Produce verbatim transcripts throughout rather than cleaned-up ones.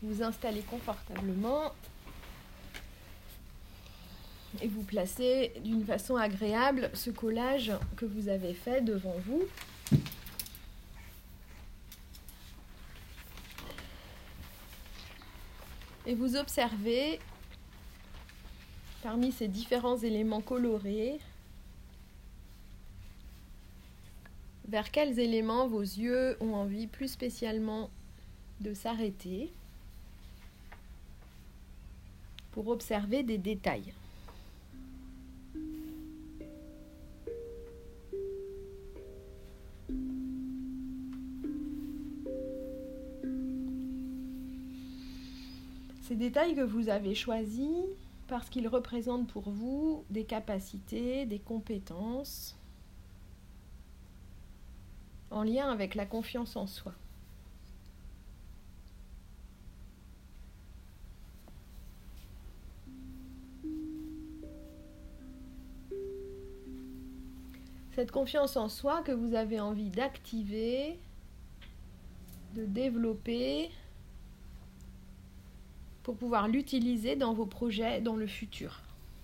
vous installez confortablement et vous placez d'une façon agréable ce collage que vous avez fait devant vous. Et vous observez, parmi ces différents éléments colorés, vers quels éléments vos yeux ont envie plus spécialement de s'arrêter pour observer des détails. Ces détails que vous avez choisis parce qu'ils représentent pour vous des capacités, des compétences en lien avec la confiance en soi. Cette confiance en soi que vous avez envie d'activer, de développer, pour pouvoir l'utiliser dans vos projets dans le futur.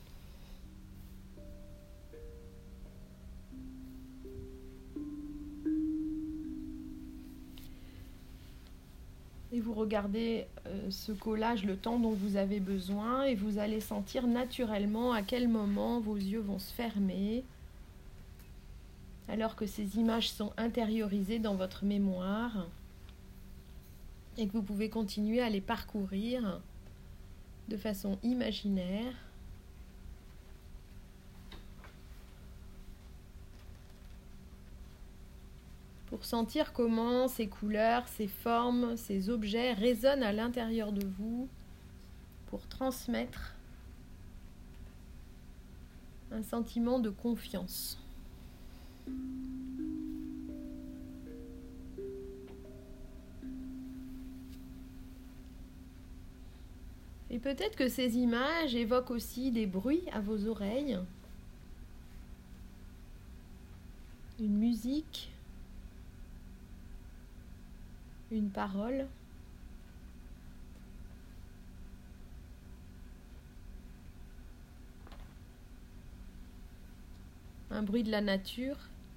Et vous regardez euh, ce collage le temps dont vous avez besoin et vous allez sentir naturellement à quel moment vos yeux vont se fermer alors que ces images sont intériorisées dans votre mémoire et que vous pouvez continuer à les parcourir de façon imaginaire pour sentir comment ces couleurs, ces formes, ces objets résonnent à l'intérieur de vous pour transmettre un sentiment de confiance. Et peut-être que ces images évoquent aussi des bruits à vos oreilles, une musique, une parole. Un bruit de la nature.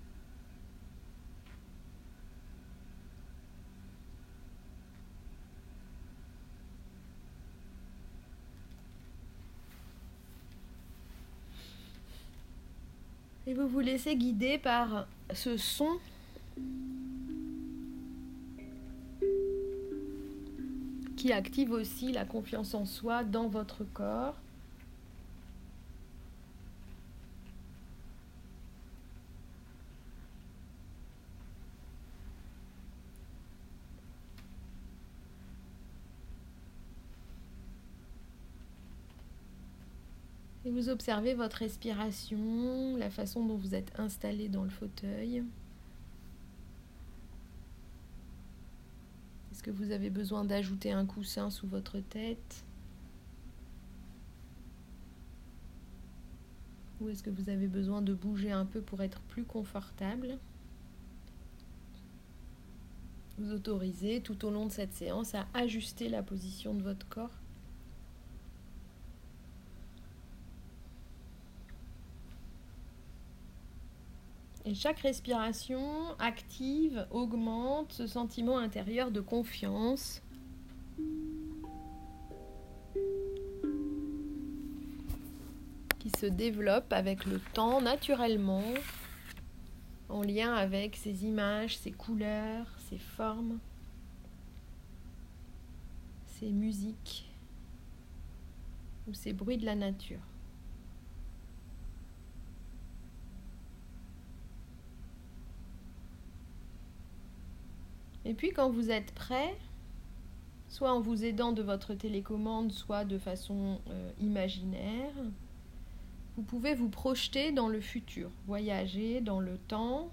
Et vous vous laissez guider par ce son qui active aussi la confiance en soi dans votre corps. Et vous observez votre respiration, la façon dont vous êtes installé dans le fauteuil. Est-ce que vous avez besoin d'ajouter un coussin sous votre tête? Ou est-ce que vous avez besoin de bouger un peu pour être plus confortable? Vous autorisez tout au long de cette séance à ajuster la position de votre corps. Et chaque respiration active, augmente ce sentiment intérieur de confiance. Qui se développe avec le temps naturellement, en lien avec ces images, ces couleurs, ces formes, ces musiques ou ces bruits de la nature. Et puis quand vous êtes prêt, soit en vous aidant de votre télécommande, soit de façon euh, imaginaire, vous pouvez vous projeter dans le futur, voyager dans le temps.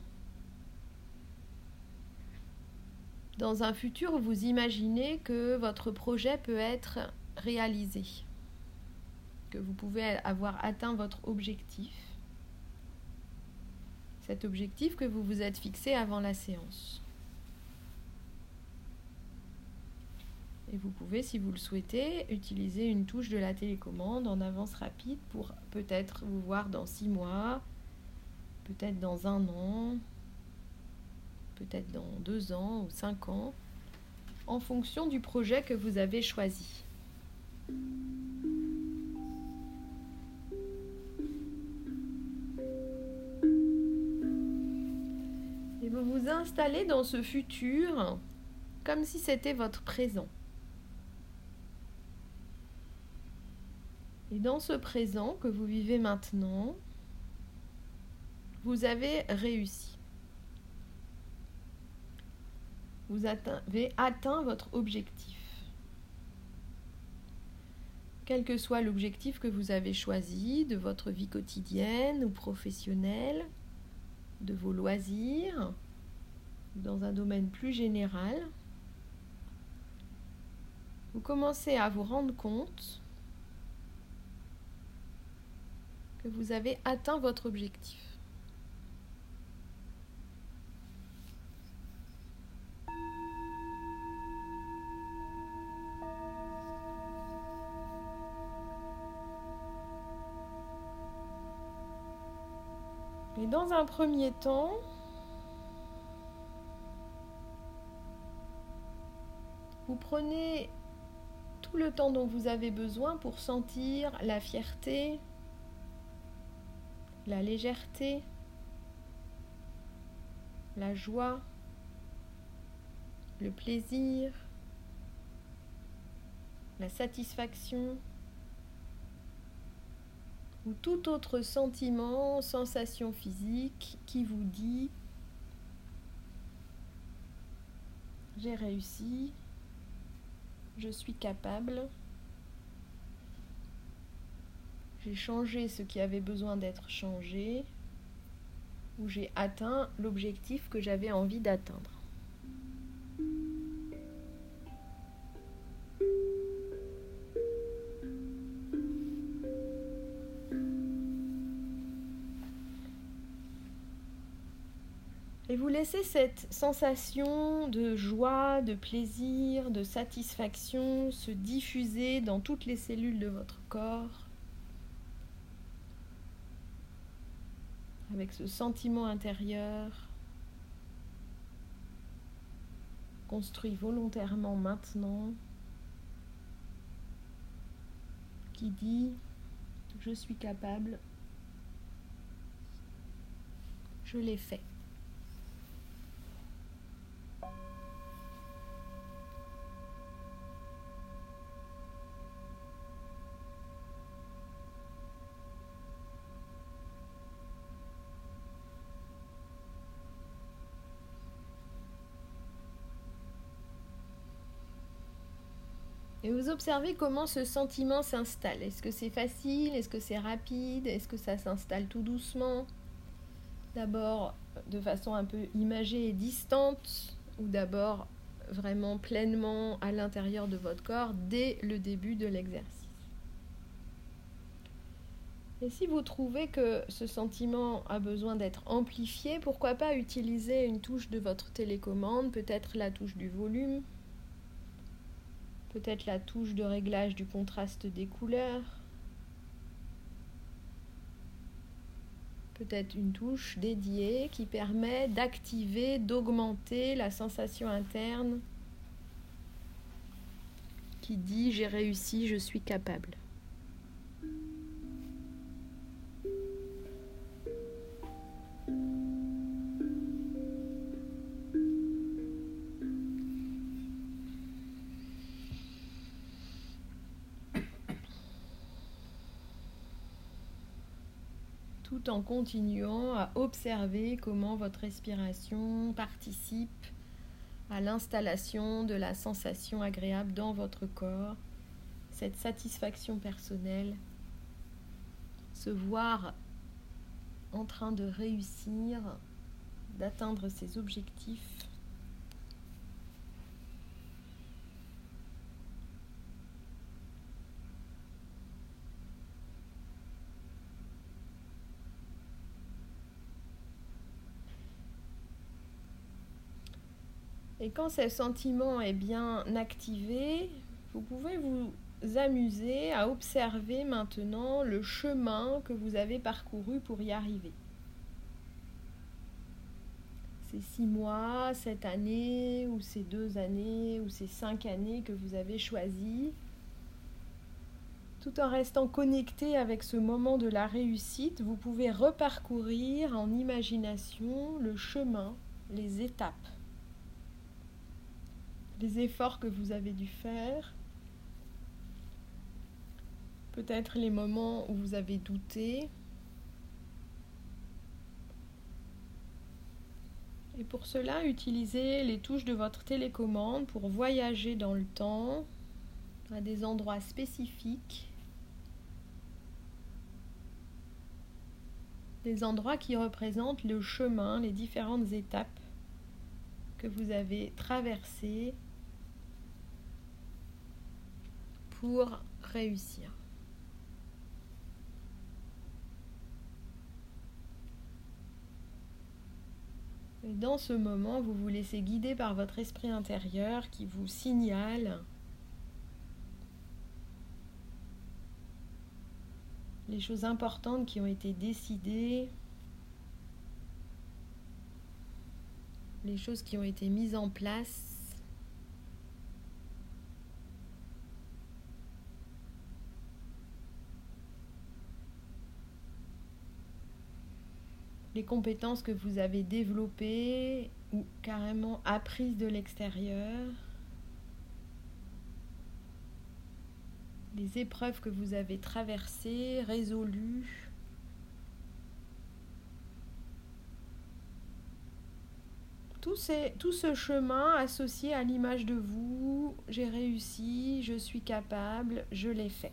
Dans un futur où vous imaginez que votre projet peut être réalisé, que vous pouvez avoir atteint votre objectif, cet objectif que vous vous êtes fixé avant la séance. Et vous pouvez, si vous le souhaitez, utiliser une touche de la télécommande en avance rapide pour peut-être vous voir dans six mois, peut-être dans un an, peut-être dans deux ans ou cinq ans, en fonction du projet que vous avez choisi. Et vous vous installez dans ce futur comme si c'était votre présent. Et dans ce présent que vous vivez maintenant, vous avez réussi. Vous avez atteint votre objectif. Quel que soit l'objectif que vous avez choisi de votre vie quotidienne ou professionnelle, de vos loisirs, dans un domaine plus général, vous commencez à vous rendre compte que vous avez atteint votre objectif. Et dans un premier temps, vous prenez tout le temps dont vous avez besoin pour sentir la fierté, la légèreté, la joie, le plaisir, la satisfaction, ou tout autre sentiment, sensation physique qui vous dit « J'ai réussi, je suis capable, j'ai changé ce qui avait besoin d'être changé, ou j'ai atteint l'objectif que j'avais envie d'atteindre. » Et vous laissez cette sensation de joie, de plaisir, de satisfaction se diffuser dans toutes les cellules de votre corps, avec ce sentiment intérieur construit volontairement maintenant, qui dit « Je suis capable, je l'ai fait ». Et vous observez comment ce sentiment s'installe. Est-ce que c'est facile? Est-ce que c'est rapide? Est-ce que ça s'installe tout doucement? D'abord de façon un peu imagée et distante, ou d'abord vraiment pleinement à l'intérieur de votre corps dès le début de l'exercice. Et si vous trouvez que ce sentiment a besoin d'être amplifié, pourquoi pas utiliser une touche de votre télécommande, peut-être la touche du volume, peut-être la touche de réglage du contraste des couleurs, peut-être une touche dédiée qui permet d'activer, d'augmenter la sensation interne qui dit « j'ai réussi, je suis capable ». Tout en continuant à observer comment votre respiration participe à l'installation de la sensation agréable dans votre corps, cette satisfaction personnelle, se voir en train de réussir, d'atteindre ses objectifs. Et quand ce sentiment est bien activé, Vous pouvez vous amuser à observer maintenant le chemin que vous avez parcouru pour y arriver. Ces six mois, cette année, ou ces deux années, ou ces cinq années que vous avez choisies, tout en restant connecté avec ce moment de la réussite, vous pouvez reparcourir en imagination le chemin, les étapes, les efforts que vous avez dû faire, peut-être les moments où vous avez douté. Et pour cela, utilisez les touches de votre télécommande pour voyager dans le temps à des endroits spécifiques, des endroits qui représentent le chemin, les différentes étapes que vous avez traversées pour réussir. Et dans ce moment, vous vous laissez guider par votre esprit intérieur qui vous signale les choses importantes qui ont été décidées, les choses qui ont été mises en place, les compétences que vous avez développées ou carrément apprises de l'extérieur, les épreuves que vous avez traversées, résolues. Tout, ces, tout ce chemin associé à l'image de vous, j'ai réussi, je suis capable, je l'ai fait.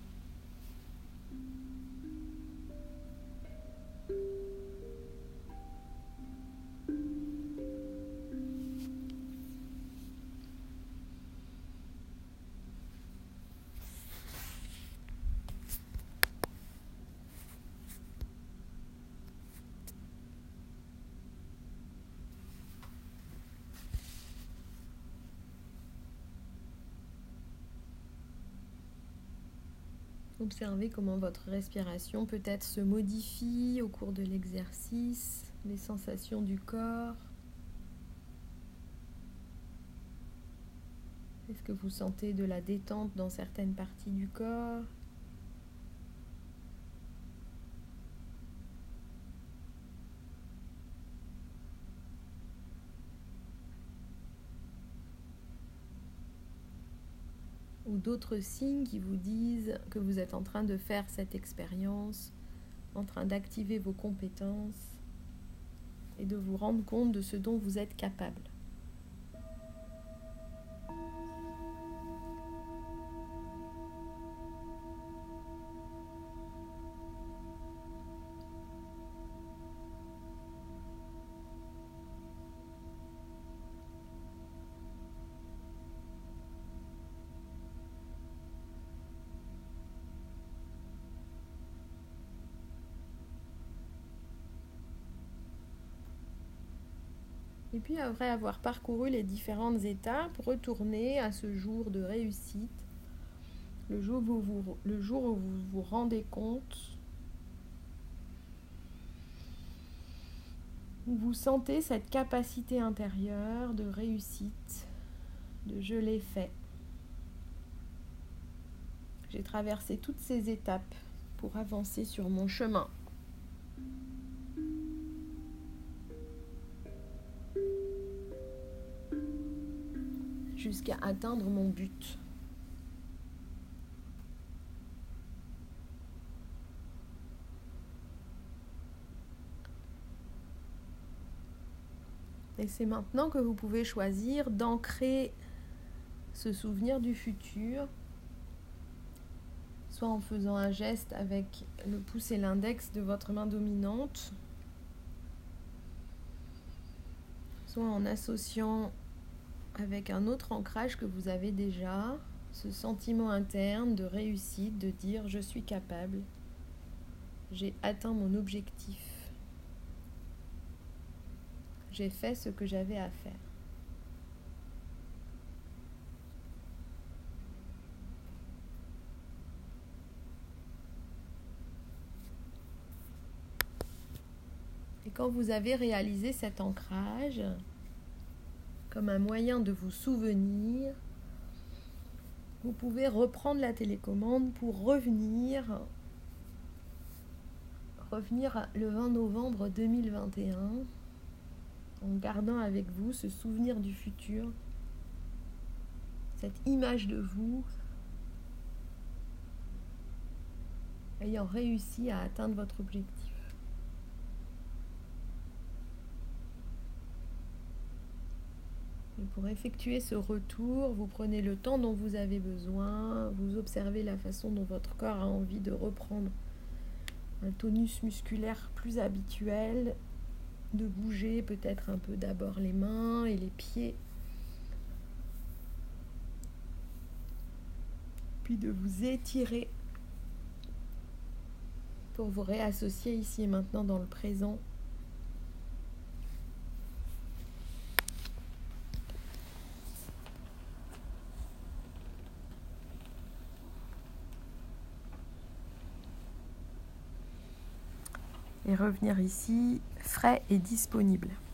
Observez comment votre respiration peut-être se modifie au cours de l'exercice, les sensations du corps. Est-ce que vous sentez de la détente dans certaines parties du corps ? Ou d'autres signes qui vous disent que vous êtes en train de faire cette expérience, en train d'activer vos compétences et de vous rendre compte de ce dont vous êtes capable. Et puis après avoir parcouru les différentes étapes, retournez à ce jour de réussite, le jour où vous, le jour où vous vous rendez compte, où vous sentez cette capacité intérieure de réussite, de je l'ai fait. J'ai traversé toutes ces étapes pour avancer sur mon chemin. Jusqu'à atteindre mon but. Et c'est maintenant que vous pouvez choisir d'ancrer ce souvenir du futur, soit en faisant un geste avec le pouce et l'index de votre main dominante, soit en associant avec un autre ancrage que vous avez déjà, ce sentiment interne de réussite, de dire je suis capable, j'ai atteint mon objectif, j'ai fait ce que j'avais à faire. quand vous avez réalisé cet ancrage, comme un moyen de vous souvenir, vous pouvez reprendre la télécommande pour revenir, revenir le vingt novembre deux mille vingt et un, en gardant avec vous ce souvenir du futur, cette image de vous ayant réussi à atteindre votre objectif. Et pour effectuer ce retour, vous prenez le temps dont vous avez besoin, vous observez la façon dont votre corps a envie de reprendre un tonus musculaire plus habituel, de bouger peut-être un peu d'abord les mains et les pieds, puis de vous étirer pour vous réassocier ici et maintenant dans le présent. Et revenir ici frais et disponible.